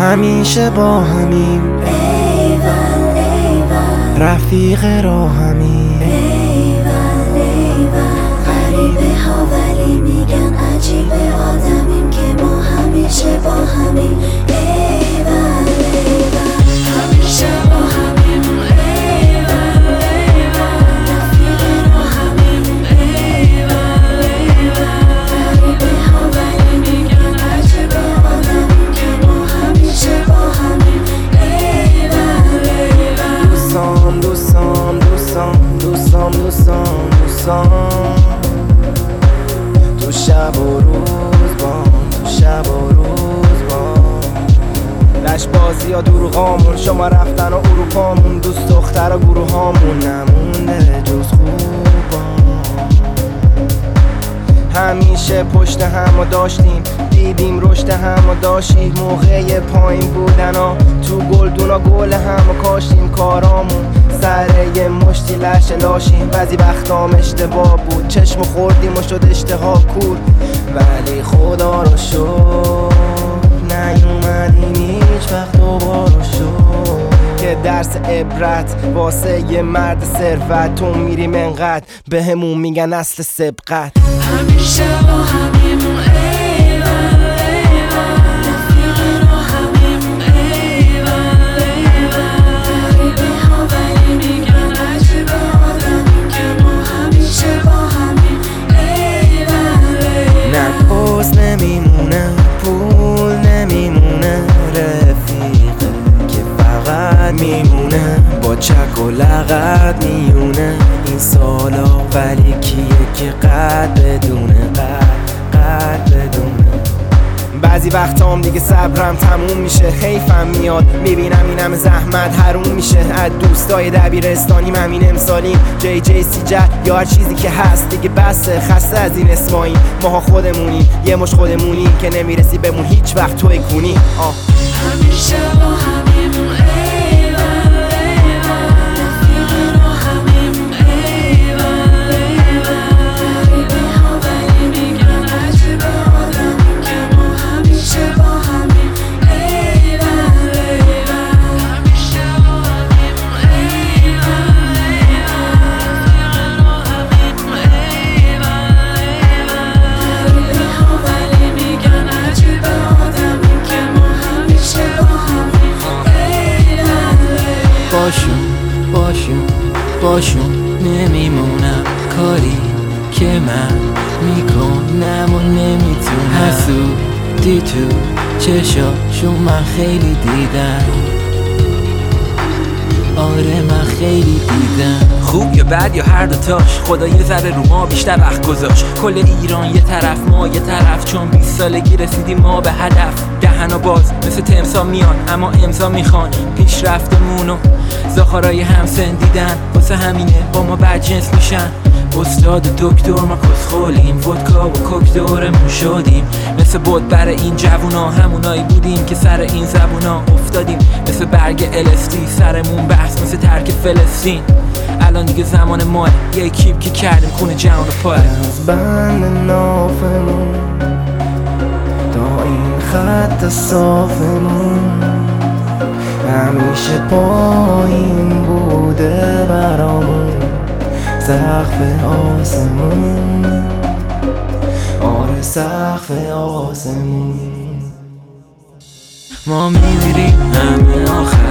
همیشه با همیم، ایول ایول رفیق راهمیم، ایول ایول غریبه ها ولی میگن عجیبه آدمیم که ما همیشه با همیم، ایول ایول همیشه با همیم، ایول ایول رفیق راهمیم، ایول ایول غریبه ها ولی میگن عجیبه آدمیم که ما همیشه با همیم، ایول ایول دوستان دوستان دوستان دوستان دوستان دوستان، تو شب و روز بام، تو شب و روز بام، لش بازی یا دروغامون، شما رفتن و اروپامون، دوست دختر و گروه هامون نمونده جز خوبام. همیشه پشت هم و داشتیم، دیدیم رشد هم و داشتیم، موقع پایین بودن ها تو گلدونا گل هم و کاشتیم، کارامون سر یه مشتی لش لاشیم، بعضی وقتام اشتباه بود، چشم خوردیم و شد اشتها کور، ولی خدا رو شد نیومدیم هیچ وقت دوباره شد، که درس عبرت واسه یه مرد ثروت، تو میریم انقدر بهمون میگن اصل سبقت، همیشه با همیم، ایول ایول رفیق راهمیم، ایول ایول غریبه ها ولی میگن عجیبه آدمیم که ما همیشه با همیم، ایول ایول نه پوز نمیمونه، پول نمیمونه، رفیقه که فقط میمونه، با چک و لغت میونه این سالا، ولی کیه که قد بدونه، قد بدونه. بعضی وقتام دیگه صبرم تموم میشه، حیفم میاد میبینم این همه زحمت حروم میشه، از دوستای دبیرستانیم همین امسالیم، جی سی یا هر چیزی که هست دیگه بسه، خسته از این اسماییم، ماها خودمونیم، یه مش خودمونیم که نمیرسی بمون هیچ وقت توی کنی. همیشه با همیم، ایول ایول رفیق راهمیم، ایول ایول غریبه ها ولی میگن عجیبه آدمیم که ما همیشه با همیم، ایول ایول همیشه با همیم، ایول ایول رفیق راهمیم، ایول ایول غریبه ها ولی میگن عجیبه آدمیم که ما همیشه با همیم، باشون نمیمونم، کاری که من میکنم و نمیتونم، حسودی تو چشاشون من خیلی دیدم، آره من خیلی دیدم. خوب یا بد یا هر دوتاش، خدا یه ذره رو ما بیشتر وقت گذاشت، کل ایران یه طرف ما یه طرف، چون 20 سالگی رسیدیم ما به هدف، دهنا باز مثل تمسا میان اما امضا میخوان، پیشرفتمون و زاخارای همسن دیدن، واسه همینه با ما بدجنس میشن، استاد و دکتر ما کسخولیم، ودکا و کوک دورمون شدیم، مثل بود برای این جوونا همونایی بودیم که سر این زبونا افتادیم، مثل برگ LSD سرمون بحث مثل ترک فلسطین، الان دیگه زمان ماه یه کیپ که کردیم خونه جهان پای، از بند نافمون تا این خط صافمون، همیشه پایین بوده برامون سقف آسمون، آره سقف آسمون. ما میمیریم همه آخر